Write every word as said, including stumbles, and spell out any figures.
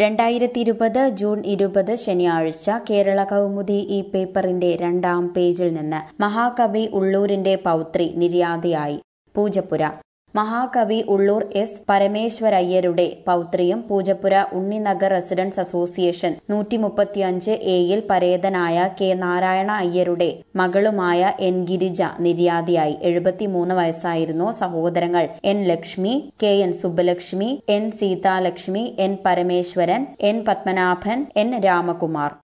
രണ്ടായിരത്തി ഇരുപത് ജൂൺ ഇരുപത് ശനിയാഴ്ച കേരള കൗമുദി ഈ പേപ്പറിന്റെ രണ്ടാം പേജിൽ നിന്ന് മഹാകവി ഉള്ളൂരിന്റെ പൗത്രി നിര്യാതയായി. പൂജപ്പുര. മഹാകവി ഉള്ളൂർ എസ് പരമേശ്വരയ്യരുടെ പൗത്രിയും പൂജപ്പുര ഉണ്ണിനഗർ റെസിഡൻസ് അസോസിയേഷൻ നൂറ്റി മുപ്പത്തിയഞ്ച് എയിൽ പരേതനായ കെ നാരായണ അയ്യരുടെ മകളുമായ എൻ ഗിരിജ നിര്യാതയായി. എഴുപത്തിമൂന്ന് വയസ്സായിരുന്നു. സഹോദരങ്ങൾ N Lakshmi, K N Subbalakshmi, N Seethalakshmi, N Parameswaran, N Padmanabhan, N Ramakumar.